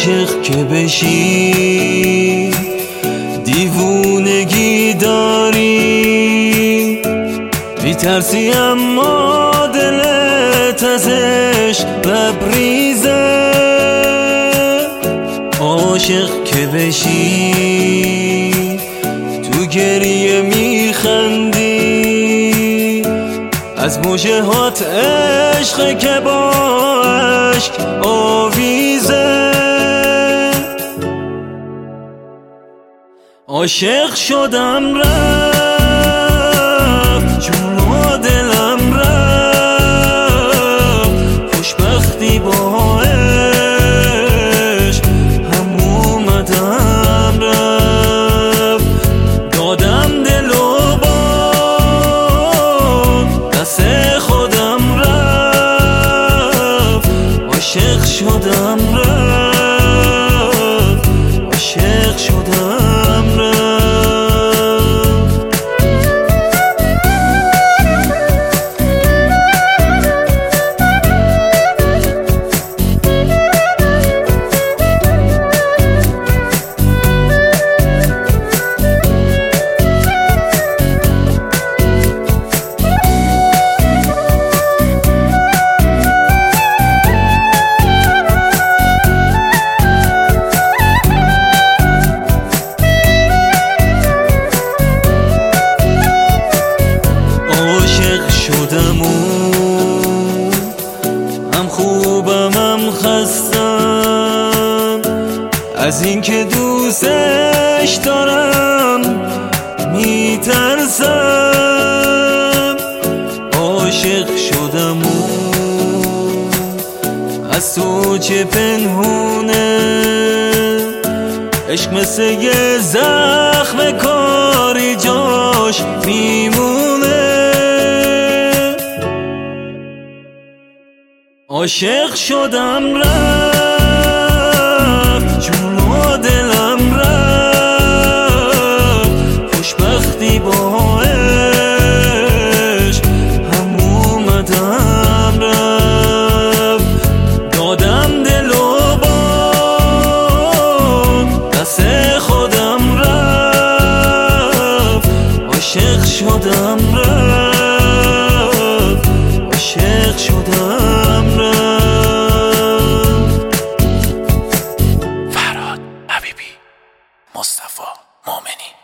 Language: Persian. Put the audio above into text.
عاشق که بشی دیوونگی داری، میترسی اما دلت ازش ببریزه. عاشق که بشی تو گریه میخندی، از مژهات عشق که با عشق آویزه. عاشق شدم رفت جون و دلم رفت، خوشبختی با عشق هم اومدم رفت. دادم دل و با دست خودم رفت، عاشق شدم رفت، عاشق شدم رفت. هم خوبم هم خستم از این که دوستش دارم، میترسم. عاشق شدم از تو چه پنهونه، عشق مثل یه زخم کاری جاش میمونه. عاشق شدم رفت جون و دلم رفت، خوشبختی با عشق هم اومدم رفت. دادم دل و بام دست خودم رفت، عاشق شدم رفت، عاشق شدم رفت. مصطفی مومنی.